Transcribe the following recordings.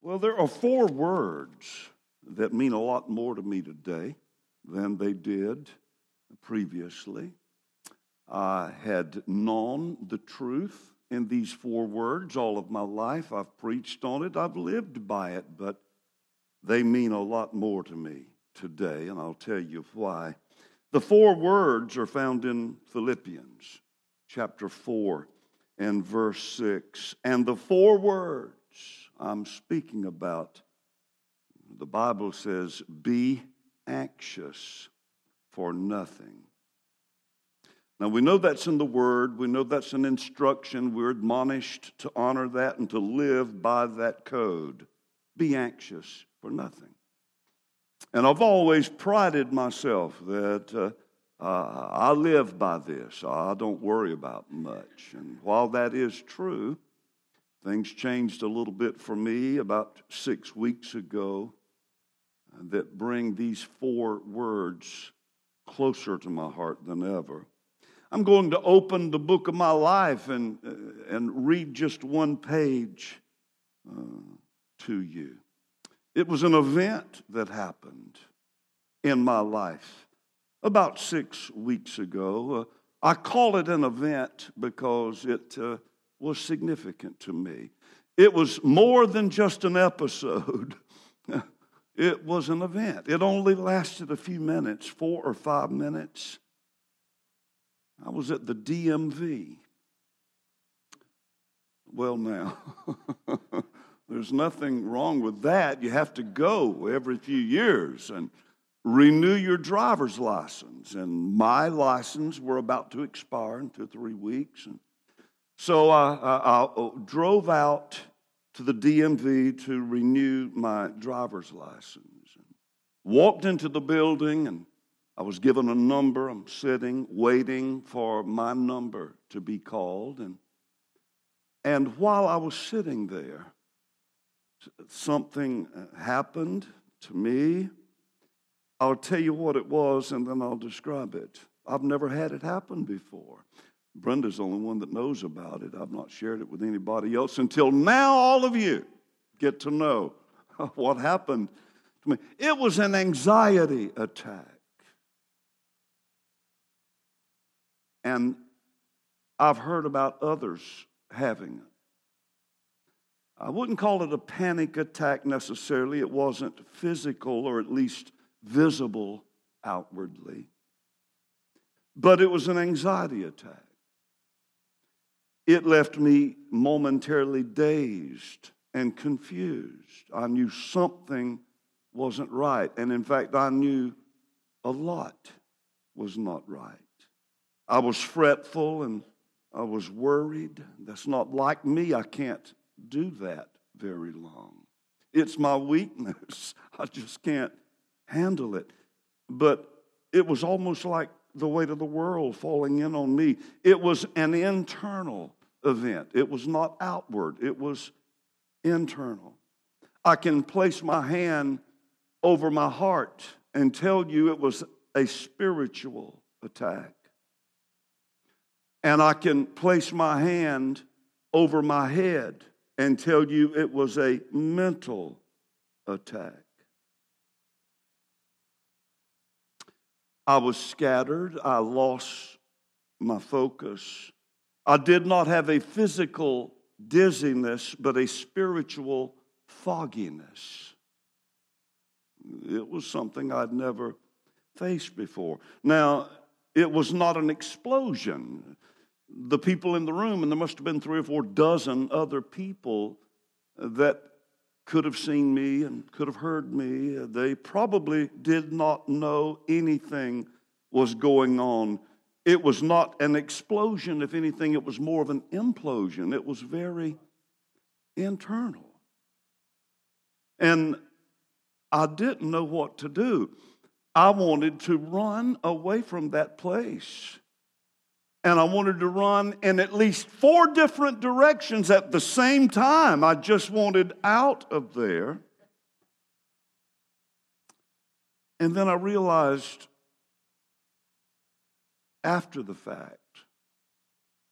Well, there are four words that mean a lot more to me today than they did previously. I had known the truth in these four words all of my life. I've preached on it. I've lived by it, but they mean a lot more to me today, and I'll tell you why. The four words are found in Philippians chapter 4 and verse 6. And the four words I'm speaking about, the Bible says, be anxious for nothing. Now, we know that's in the Word. We know that's an instruction. We're admonished to honor that and to live by that code. Be anxious for nothing. And I've always prided myself that I live by this. I don't worry about much. And while that is true, things changed a little bit for me about 6 weeks ago that bring these four words closer to my heart than ever. I'm going to open the book of my life and read just one page to you. It was an event that happened in my life about 6 weeks ago. I call it an event because it was significant to me. It was more than just an episode. It was an event. It only lasted a few minutes, 4 or 5 minutes. I was at the DMV. Well, now, there's nothing wrong with that. You have to go every few years and renew your driver's license. And my license were about to expire in 2 or 3 weeks. And so I drove out to the DMV to renew my driver's license. Walked into the building and I was given a number. I'm sitting, waiting for my number to be called. And while I was sitting there, something happened to me. I'll tell you what it was, and then I'll describe it. I've never had it happen before. Brenda's the only one that knows about it. I've not shared it with anybody else until now. All of you get to know what happened to me. It was an anxiety attack. And I've heard about others having it. I wouldn't call it a panic attack necessarily. It wasn't physical or at least visible outwardly. But it was an anxiety attack. It left me momentarily dazed and confused. I knew something wasn't right. And in fact, I knew a lot was not right. I was fretful and I was worried. That's not like me. I can't do that very long. It's my weakness. I just can't handle it. But it was almost like the weight of the world falling in on me. It was an internal event. It was not outward. It was internal. I can place my hand over my heart and tell you it was a spiritual attack. And I can place my hand over my head and tell you it was a mental attack. I was scattered. I lost my focus. I did not have a physical dizziness, but a spiritual fogginess. It was something I'd never faced before. Now, it was not an explosion. The people in the room, and there must have been 3 or 4 dozen other people that could have seen me and could have heard me. They probably did not know anything was going on. It was not an explosion. If anything, it was more of an implosion. It was very internal. And I didn't know what to do. I wanted to run away from that place. And I wanted to run in at least 4 different directions at the same time. I just wanted out of there. And then I realized after the fact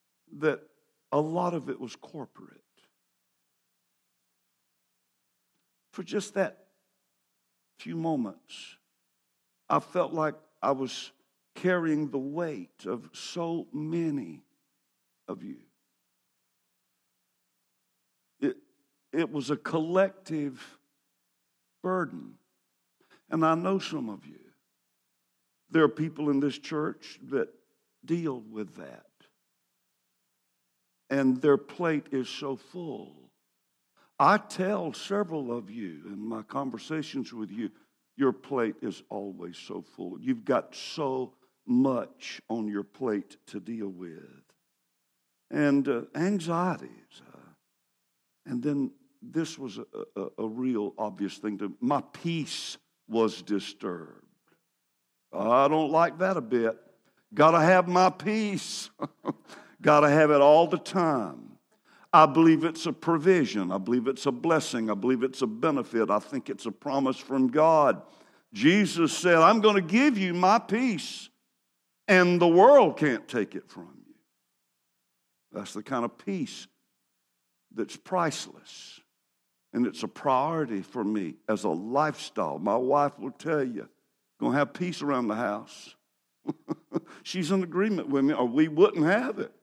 that a lot of it was corporate. for just that few moments, I felt like I was carrying the weight of so many of you. It was a collective burden. And I know some of you. There are people in this church that deal with that. And their plate is so full. I tell several of you in my conversations with you, your plate is always so full. You've got so much on your plate to deal with. And anxieties. And then this was a real obvious thing to me. My peace was disturbed. I don't like that a bit. Got to have my peace. Got to have it all the time. I believe it's a provision. I believe it's a blessing. I believe it's a benefit. I think it's a promise from God. Jesus said, I'm going to give you my peace, and the world can't take it from you. That's the kind of peace that's priceless. And it's a priority for me as a lifestyle. My wife will tell you, going to have peace around the house. She's in agreement with me, or we wouldn't have it.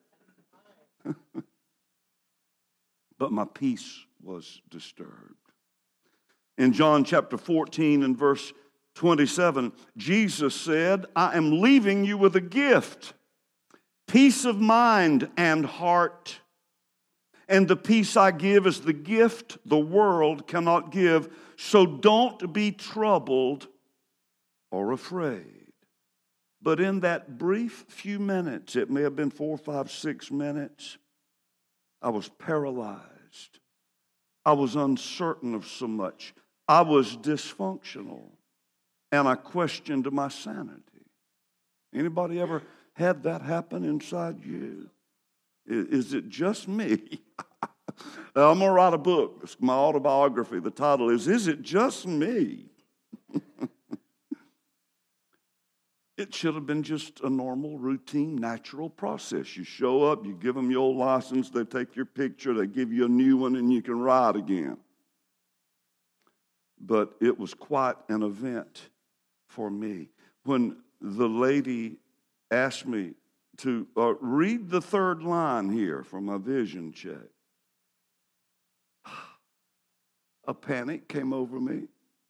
But my peace was disturbed. In John chapter 14 and verse 27, Jesus said, I am leaving you with a gift, peace of mind and heart. And the peace I give is the gift the world cannot give. So don't be troubled or afraid. But in that brief few minutes, it may have been 4, 5, 6 minutes, I was paralyzed. I was uncertain of so much. I was dysfunctional. And I questioned my sanity. Anybody ever had that happen inside you? Is it just me? I'm going to write a book. It's my autobiography. The title is It Just Me? It should have been just a normal, routine, natural process. You show up, you give them your license, they take your picture, they give you a new one, and you can ride again. But it was quite an event for me. When the lady asked me to read the third line here from my vision check, a panic came over me.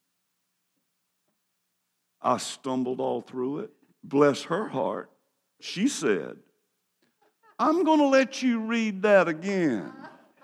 I stumbled all through it. Bless her heart. She said, I'm going to let you read that again.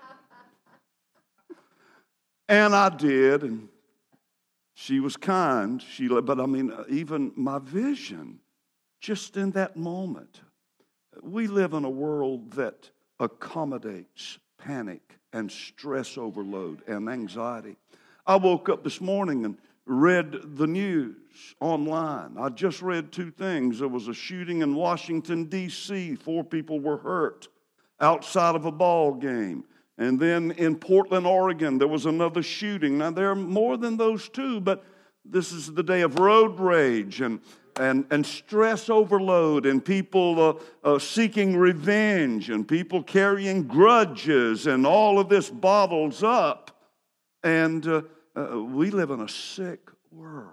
And I did, and she was kind. But I mean, even my vision, just in that moment, we live in a world that accommodates panic and stress overload and anxiety. I woke up this morning and read the news online. I just read 2 things. There was a shooting in Washington, D.C. 4 people were hurt outside of a ball game. And then in Portland, Oregon, there was another shooting. Now, there are more than those 2, but this is the day of road rage and stress overload and people seeking revenge and people carrying grudges, and all of this bottles up. And we live in a sick world.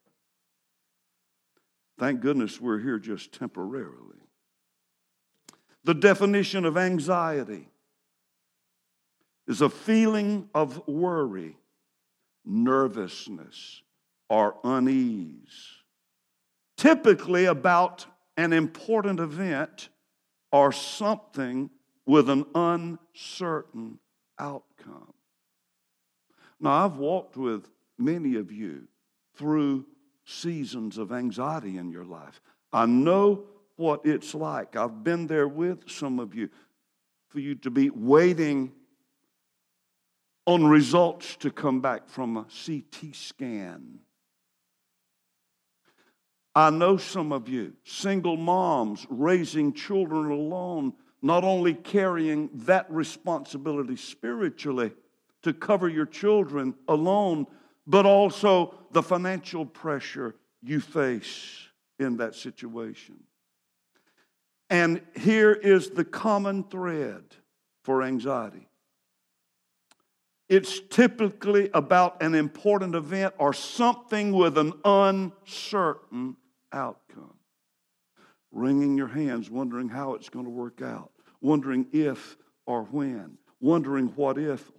Thank goodness we're here just temporarily. The definition of anxiety is a feeling of worry, nervousness, or unease, typically about an important event or something with an uncertain outcome. Now, I've walked with many of you through seasons of anxiety in your life. I know what it's like. I've been there with some of you, for you to be waiting on results to come back from a CT scan. I know some of you, single moms raising children alone, not only carrying that responsibility spiritually to cover your children alone, but also the financial pressure you face in that situation. And here is the common thread for anxiety. It's typically about an important event or something with an uncertain outcome. Wringing your hands, wondering how it's going to work out, wondering if or when, wondering what if.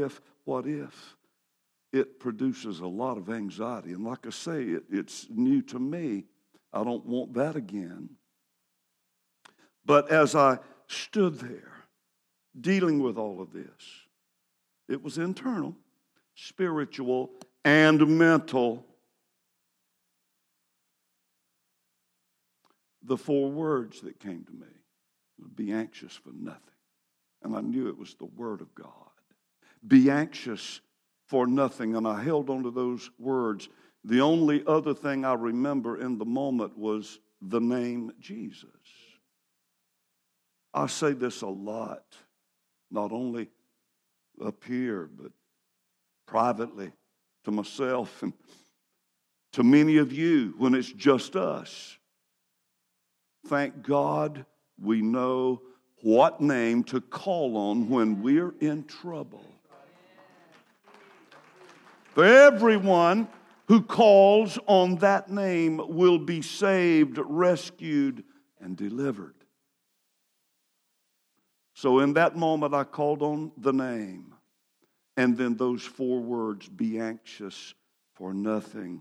It produces a lot of anxiety. And like I say, it's new to me. I don't want that again. But as I stood there dealing with all of this, it was internal, spiritual, and mental. The 4 words that came to me would be anxious for nothing. And I knew it was the Word of God. Be anxious for nothing. And I held on to those words. The only other thing I remember in the moment was the name Jesus. I say this a lot, not only up here, but privately to myself and to many of you when it's just us. Thank God we know what name to call on when we're in trouble. For everyone who calls on that name will be saved, rescued, and delivered. So in that moment, I called on the name. And then those 4 words, be anxious for nothing.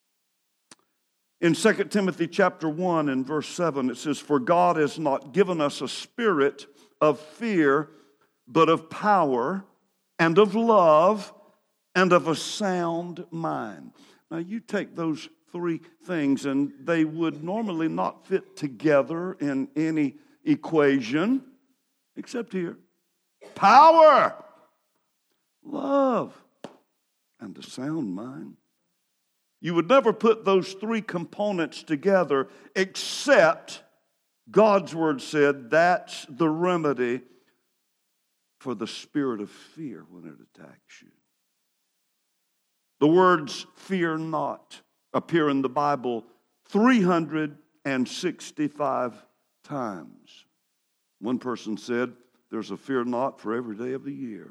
In 2 Timothy chapter 1 and verse 7, it says, for God has not given us a spirit of fear, but of power and of love and of a sound mind. Now you take those 3 things and they would normally not fit together in any equation, except here. Power, love, and a sound mind. You would never put those 3 components together except God's word said that's the remedy for the spirit of fear when it attacks you. The words fear not appear in the Bible 365 times. One person said there's a fear not for every day of the year.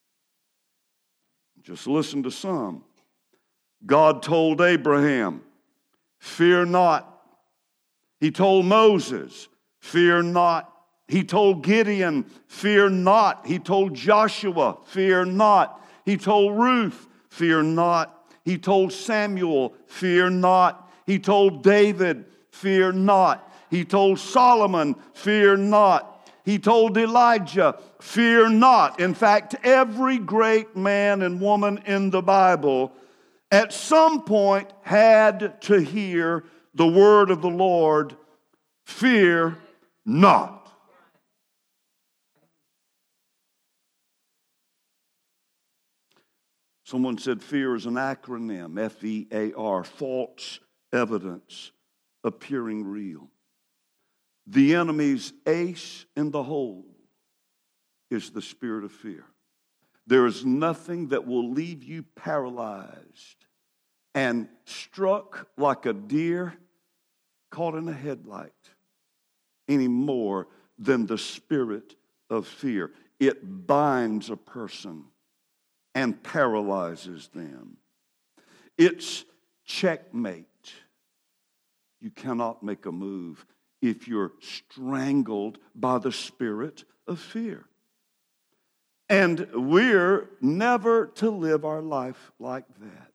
Just listen to some. God told Abraham, fear not. He told Moses, fear not. He told Gideon, fear not. He told Joshua, fear not. He told Ruth, fear not. He told Samuel, fear not. He told David, fear not. He told Solomon, fear not. He told Elijah, fear not. In fact, every great man and woman in the Bible at some point had to hear the word of the Lord, fear not. Someone said fear is an acronym, F-E-A-R, false evidence appearing real. The enemy's ace in the hole is the spirit of fear. There is nothing that will leave you paralyzed and struck like a deer caught in a headlight any more than the spirit of fear. It binds a person and paralyzes them. It's checkmate. You cannot make a move if you're strangled by the spirit of fear. And we're never to live our life like that.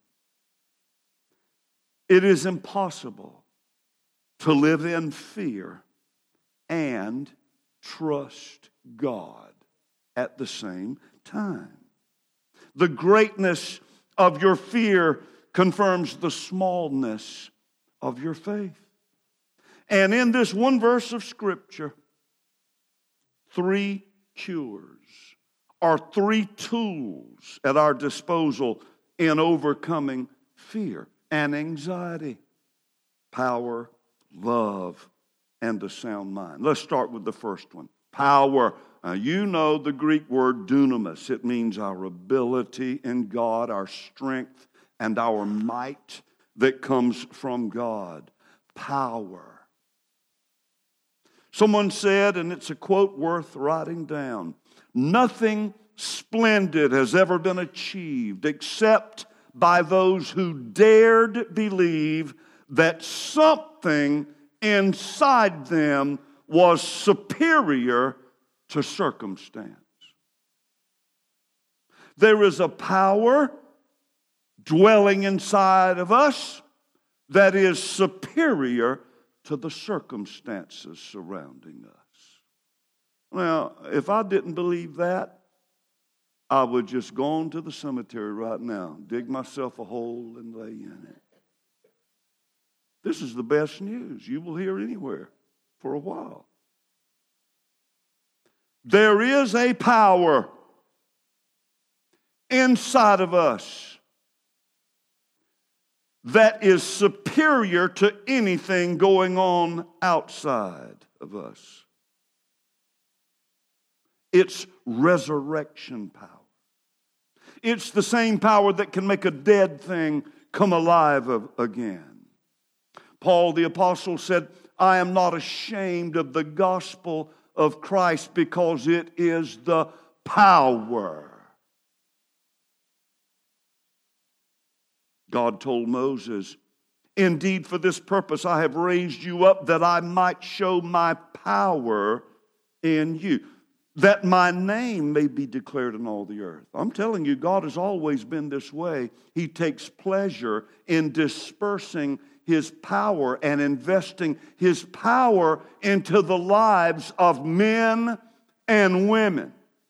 It is impossible to live in fear and trust God at the same time. The greatness of your fear confirms the smallness of your faith. And in this one verse of Scripture, 3 cures are 3 tools at our disposal in overcoming fear and anxiety. Power, love, and a sound mind. Let's start with the first one. Power. Now, you know the Greek word dunamis. It means our ability in God, our strength, and our might that comes from God. Power. Someone said, and it's a quote worth writing down, nothing splendid has ever been achieved except by those who dared believe that something inside them was superior to circumstance. There is a power dwelling inside of us that is superior to the circumstances surrounding us. Now, if I didn't believe that, I would just go on to the cemetery right now, dig myself a hole and lay in it. This is the best news you will hear anywhere for a while. There is a power inside of us that is superior to anything going on outside of us. It's resurrection power. It's the same power that can make a dead thing come alive again. Paul the apostle said, I am not ashamed of the gospel of Christ because it is the power. God told Moses, indeed for this purpose I have raised you up that I might show my power in you, that my name may be declared in all the earth. I'm telling you, God has always been this way. He takes pleasure in dispersing His power and investing His power into the lives of men and women.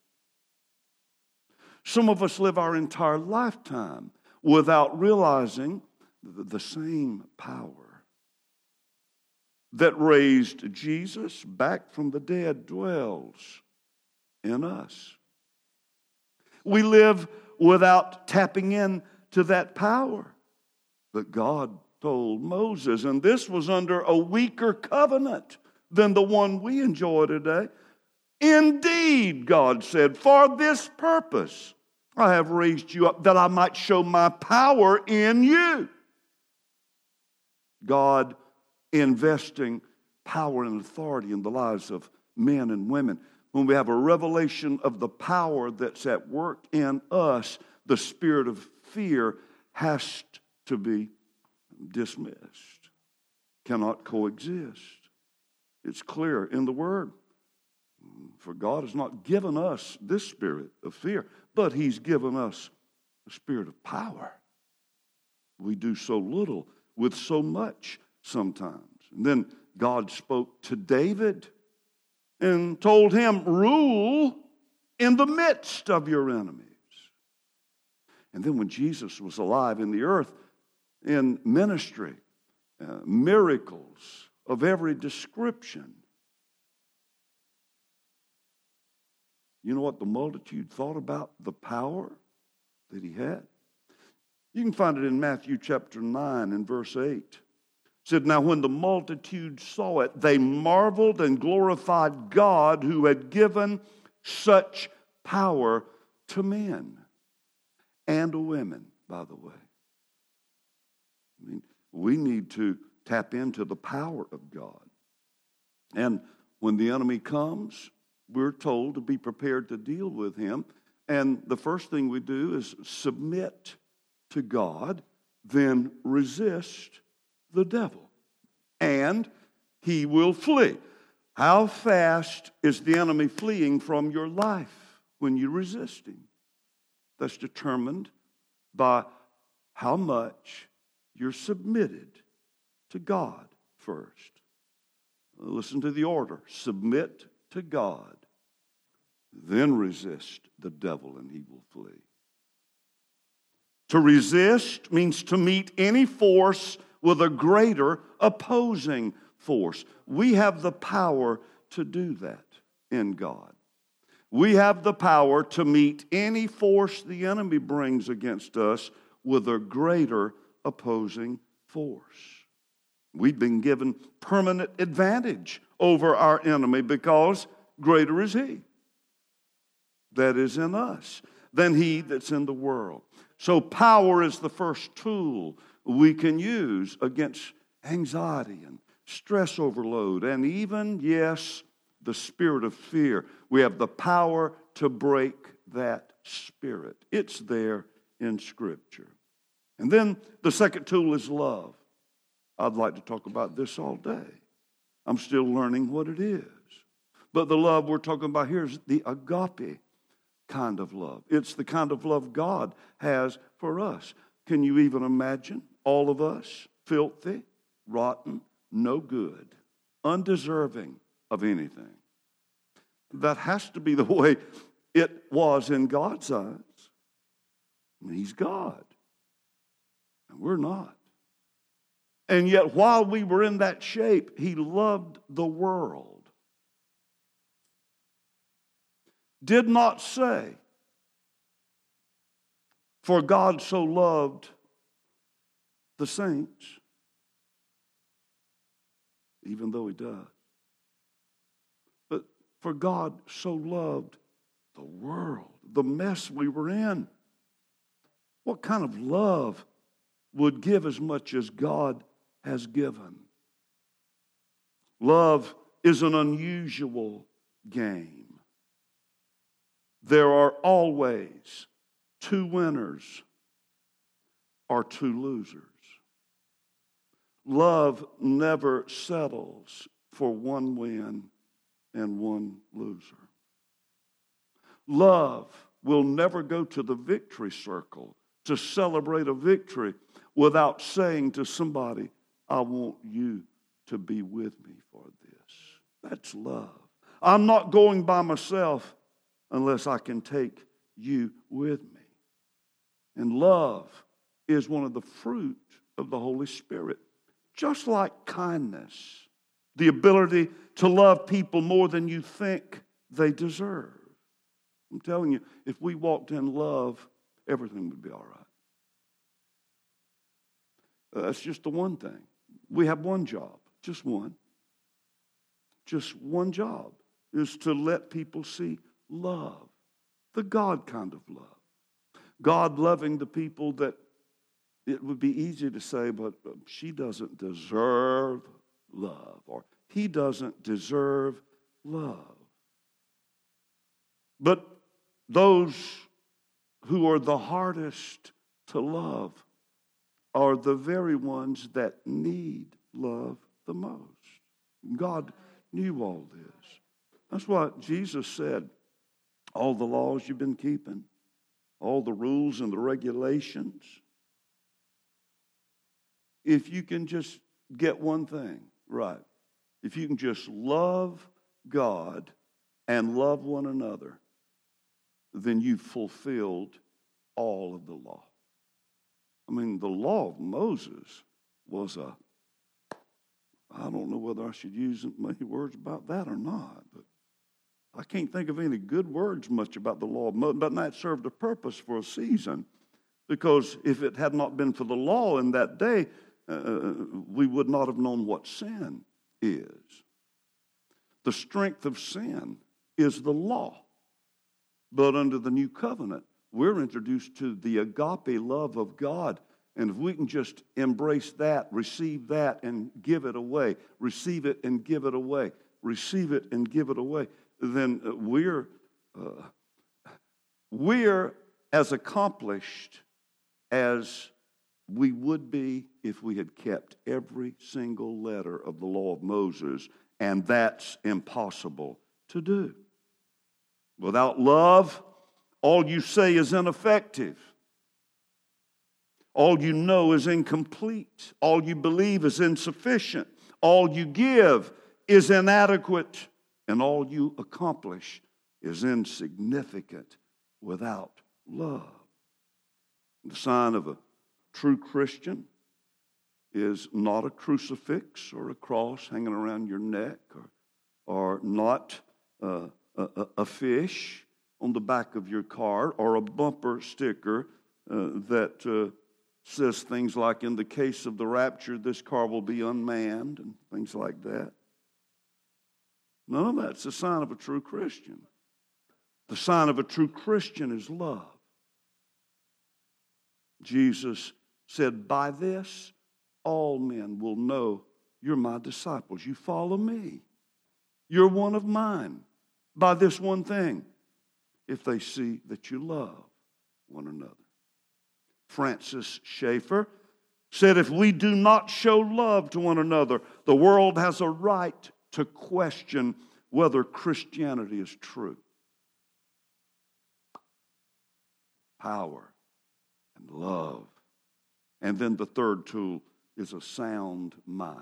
Some of us live our entire lifetime without realizing the same power that raised Jesus back from the dead dwells in us. We live without tapping into that power that God told Moses, and this was under a weaker covenant than the one we enjoy today. Indeed, God said, for this purpose I have raised you up that I might show my power in you. God investing power and authority in the lives of men and women. When we have a revelation of the power that's at work in us, the spirit of fear has to be dismissed. Cannot coexist. It's clear in the Word. For God has not given us this spirit of fear, but He's given us a spirit of power. We do so little with so much sometimes. And then God spoke to David and told him, rule in the midst of your enemies. And then when Jesus was alive in the earth, in ministry, miracles of every description. You know what the multitude thought about the power that He had? You can find it in Matthew chapter 9 and verse 8. It said, now when the multitude saw it, they marveled and glorified God who had given such power to men and to women, by the way. I mean, we need to tap into the power of God. And when the enemy comes, we're told to be prepared to deal with him. And the first thing we do is submit to God, then resist the devil, and he will flee. How fast is the enemy fleeing from your life when you resist him? That's determined by how much you're submitted to God first. Listen to the order. Submit to God, then resist the devil and he will flee. To resist means to meet any force with a greater opposing force. We have the power to do that in God. We have the power to meet any force the enemy brings against us with a greater opposing force. We've been given permanent advantage over our enemy because greater is he that is in us than he that's in the world. So power is the first tool we can use against anxiety and stress overload and even, yes, the spirit of fear. We have the power to break that spirit. It's there in Scripture. And then the second tool is love. I'd like to talk about this all day. I'm still learning what it is. But the love we're talking about here is the agape kind of love. It's the kind of love God has for us. Can you even imagine all of us, filthy, rotten, no good, undeserving of anything? That has to be the way it was in God's eyes. I mean, He's God, and we're not. And yet, while we were in that shape, He loved the world. Did not say, for God so loved the saints, even though He does. But for God so loved the world, the mess we were in. What kind of love would give as much as God has given? Love is an unusual game. There are always two winners or two losers. Love never settles for one win and one loser. Love will never go to the victory circle to celebrate a victory without saying to somebody, I want you to be with me for this. That's love. I'm not going by myself unless I can take you with me. And love is one of the fruit of the Holy Spirit. Just like kindness, the ability to love people more than you think they deserve. I'm telling you, if we walked in love, everything would be all right. That's just the one thing. We have one job, just one. Just one job is to let people see love, the God kind of love. God loving the people that it would be easy to say, but she doesn't deserve love, or he doesn't deserve love. But those who are the hardest to love are the very ones that need love the most. God knew all this. That's what Jesus said. All the laws you've been keeping, all the rules and the regulations, if you can just get one thing right, if you can just love God and love one another, then you've fulfilled all of the law. I mean, the law of Moses was I don't know whether I should use many words about that or not, but I can't think of any good words much about the law of Moses, but that served a purpose for a season, because if it had not been for the law in that day, we would not have known what sin is. The strength of sin is the law. But under the new covenant, we're introduced to the agape love of God. And if we can just embrace that, receive that, and give it away, receive it and give it away, receive it and give it away, then we're as accomplished as we would be if we had kept every single letter of the law of Moses, and that's impossible to do. Without love, all you say is ineffective. All you know is incomplete. All you believe is insufficient. All you give is inadequate. And all you accomplish is insignificant without love. The sign of a true Christian is not a crucifix or a cross hanging around your neck, or not a fish on the back of your car, or a bumper sticker that says things like, in the case of the rapture, this car will be unmanned, and things like that. None of that's a sign of a true Christian. The sign of a true Christian is love. Jesus said, by this all men will know you're my disciples. You follow me. You're one of mine. By this one thing, if they see that you love one another. Francis Schaeffer said, if we do not show love to one another, the world has a right to question whether Christianity is true. Power and love. And then the third tool is a sound mind.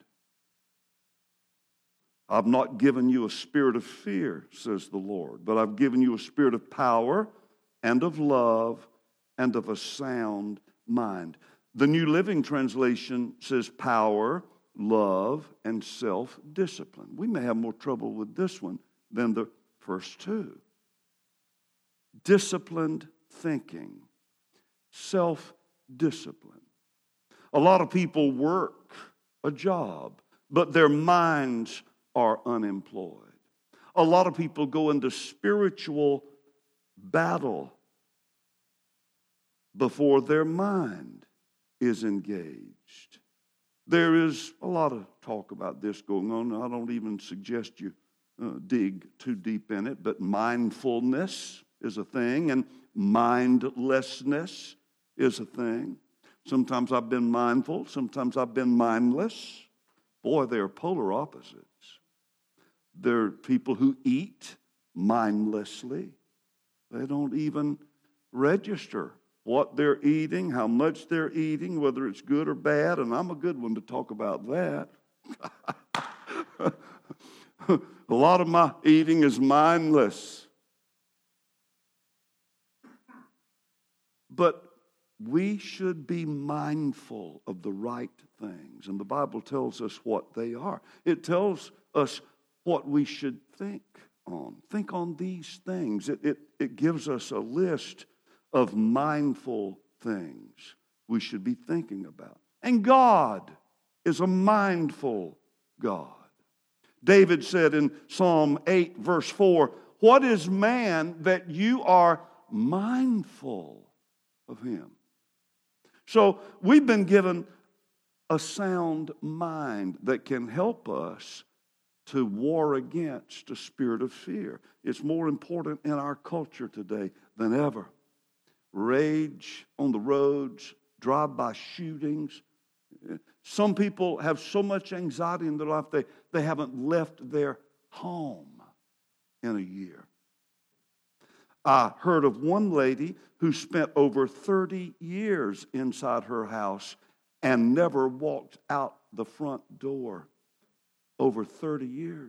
I've not given you a spirit of fear, says the Lord, but I've given you a spirit of power and of love and of a sound mind. The New Living Translation says power, love, and self-discipline. We may have more trouble with this one than the first two. Disciplined thinking, self-discipline. A lot of people work a job, but their minds are unemployed. A lot of people go into spiritual battle before their mind is engaged. There is a lot of talk about this going on. I don't even suggest you dig too deep in it, but mindfulness is a thing, and mindlessness is a thing. Sometimes I've been mindful, sometimes I've been mindless. Boy, they're polar opposites. There are people who eat mindlessly. They don't even register what they're eating, how much they're eating, whether it's good or bad, and I'm a good one to talk about that. A lot of my eating is mindless. But we should be mindful of the right things, and the Bible tells us what they are. It tells us what we should think on. Think on these things. It gives us a list of mindful things we should be thinking about. And God is a mindful God. David said in Psalm 8, verse 4, "What is man that you are mindful of him?" So we've been given a sound mind that can help us to war against a spirit of fear. It's more important in our culture today than ever. Rage on the roads, drive-by shootings. Some people have so much anxiety in their life they haven't left their home in a year. I heard of one lady who spent over 30 years inside her house and never walked out the front door. Over 30 years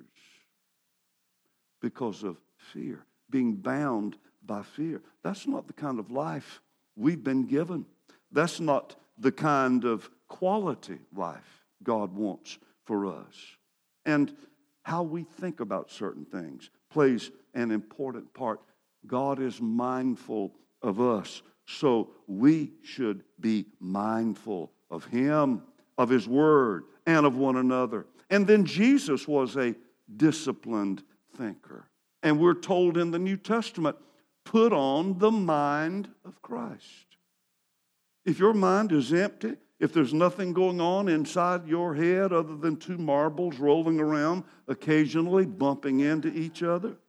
because of fear, being bound by fear. That's not the kind of life we've been given. That's not the kind of quality life God wants for us. And how we think about certain things plays an important part. God is mindful of us, so we should be mindful of Him, of His Word, and of one another. And then Jesus was a disciplined thinker. And we're told in the New Testament, put on the mind of Christ. If your mind is empty, if there's nothing going on inside your head other than two marbles rolling around, occasionally bumping into each other,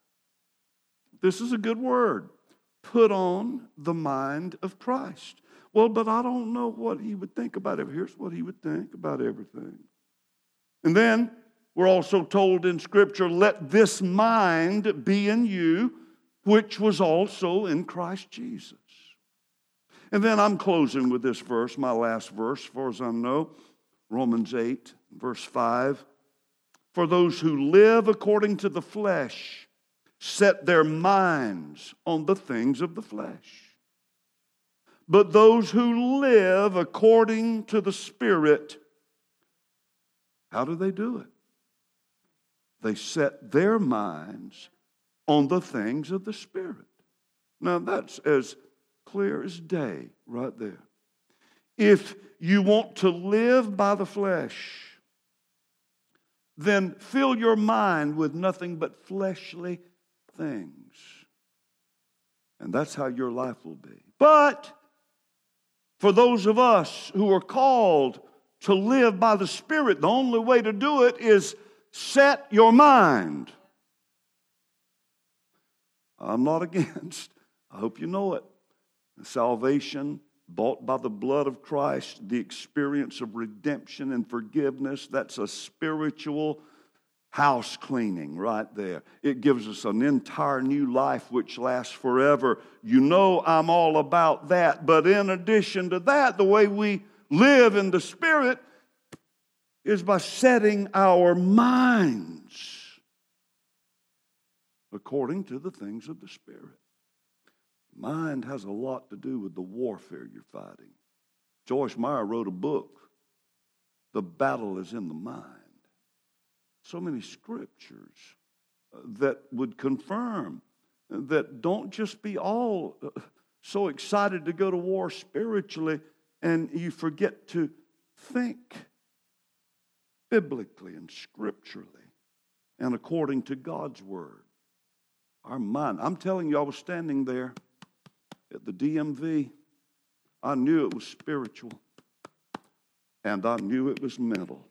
this is a good word. Put on the mind of Christ. Well, but I don't know what He would think about it. Here's what He would think about everything. And then we're also told in Scripture, let this mind be in you, which was also in Christ Jesus. And then I'm closing with this verse, my last verse, as far as I know, Romans 8, verse 5. For those who live according to the flesh set their minds on the things of the flesh. But those who live according to the Spirit, how do they do it? They set their minds on the things of the Spirit. Now that's as clear as day right there. If you want to live by the flesh, then fill your mind with nothing but fleshly things. And that's how your life will be. But for those of us who are called to live by the Spirit, the only way to do it is set your mind. I'm not against. I hope you know it. Salvation, bought by the blood of Christ, the experience of redemption and forgiveness, that's a spiritual house cleaning right there. It gives us an entire new life which lasts forever. You know I'm all about that. But in addition to that, the way we live in the Spirit is by setting our minds according to the things of the Spirit. Mind has a lot to do with the warfare you're fighting. Joyce Meyer wrote a book, The Battle is in the Mind. So many scriptures that would confirm that don't just be all so excited to go to war spiritually and you forget to think biblically and scripturally and according to God's word. Our mind. I'm telling you, I was standing there at the DMV. I knew it was spiritual and I knew it was mental.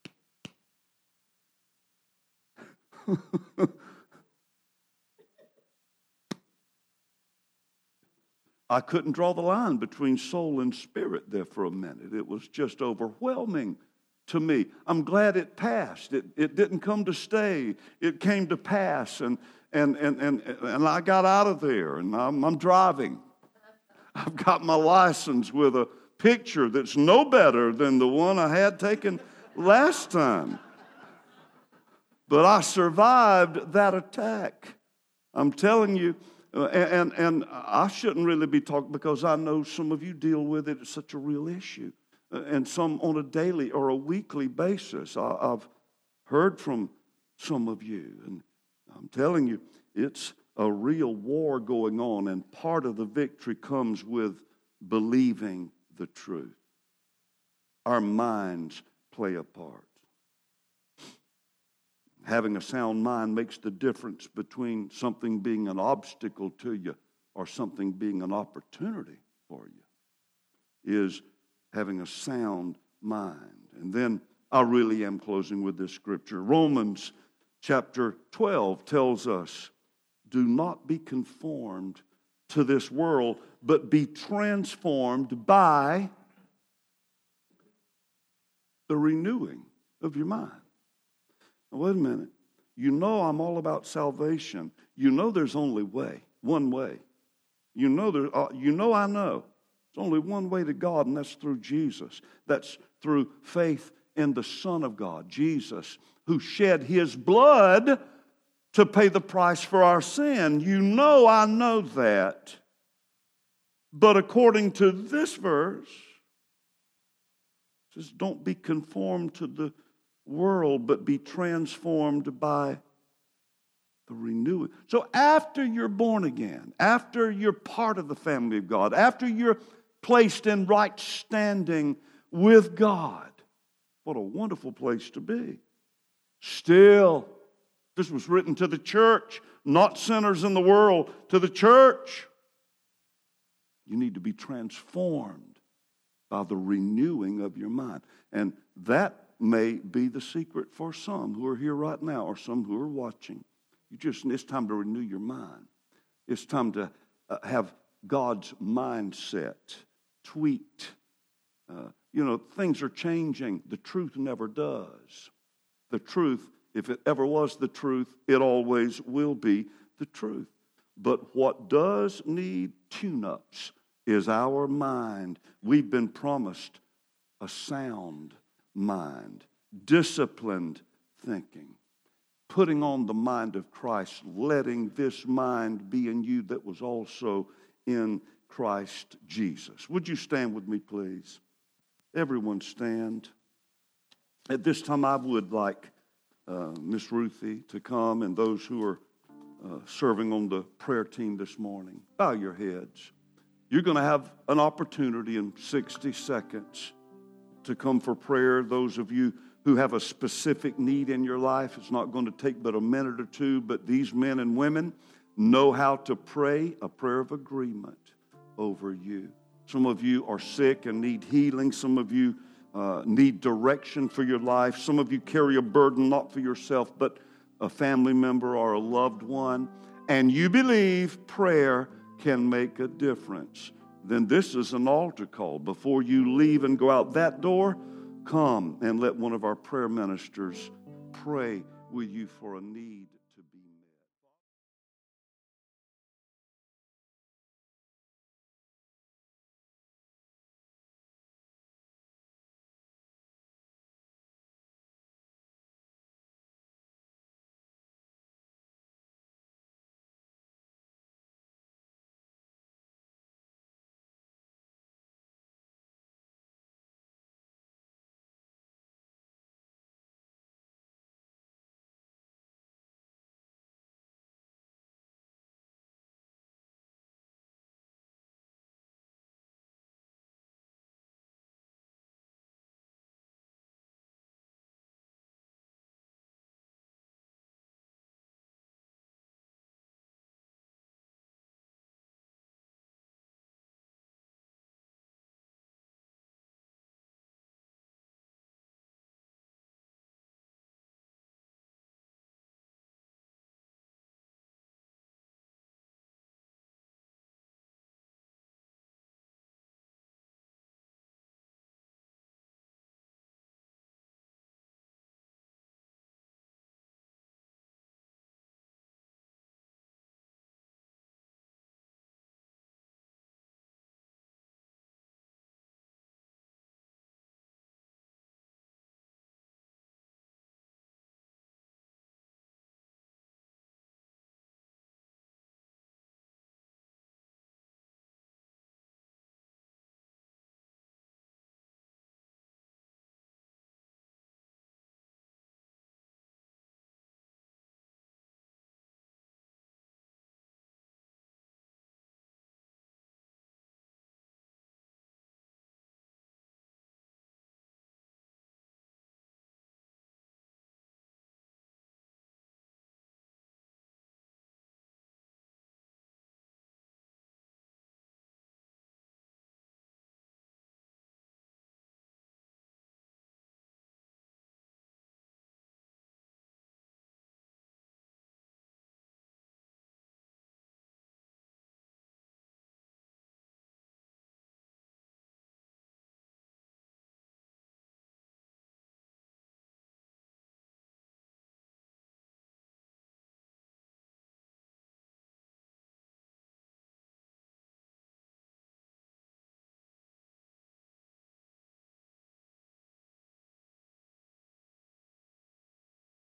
I couldn't draw the line between soul and spirit there for a minute. It was just overwhelming to me. I'm glad it passed. It didn't come to stay. It came to pass, and I got out of there, and I'm driving. I've got my license with a picture that's no better than the one I had taken last time. But I survived that attack. I'm telling you, and I shouldn't really be talking because I know some of you deal with it. It's such a real issue. And some on a daily or a weekly basis. I've heard from some of you. And I'm telling you, it's a real war going on. And part of the victory comes with believing the truth. Our minds play a part. Having a sound mind makes the difference between something being an obstacle to you or something being an opportunity for you. Is having a sound mind. And then I really am closing with this scripture. Romans chapter 12 tells us, do not be conformed to this world, but be transformed by the renewing of your mind. Now, wait a minute. You know I'm all about salvation. You know there's only one way. You know I know. There's only one way to God, and that's through Jesus. That's through faith in the Son of God, Jesus, who shed his blood to pay the price for our sin. You know I know that. But according to this verse, it says, don't be conformed to the world, but be transformed by the renewing. So after you're born again, after you're part of the family of God, after you're placed in right standing with God, what a wonderful place to be. Still, this was written to the church, not sinners in the world, to the church. You need to be transformed by the renewing of your mind. And that may be the secret for some who are here right now or some who are watching. It's time to renew your mind. It's time to have God's mindset tweaked. Things are changing. The truth never does. The truth, if it ever was the truth, it always will be the truth. But what does need tune-ups is our mind. We've been promised a sound mind, disciplined thinking, putting on the mind of Christ, letting this mind be in you that was also in Christ Jesus. Would you stand with me, please? Everyone stand. At this time, I would like Miss Ruthie to come and those who are serving on the prayer team this morning. Bow your heads. You're going to have an opportunity in 60 seconds to come for prayer. Those of you who have a specific need in your life, it's not going to take but a minute or two, but these men and women know how to pray a prayer of agreement over you. Some of you are sick and need healing. Some of you need direction for your life. Some of you carry a burden not for yourself, but a family member or a loved one. and you believe prayer can make a difference, then this is an altar call. Before you leave and go out that door, come and let one of our prayer ministers pray with you for a need.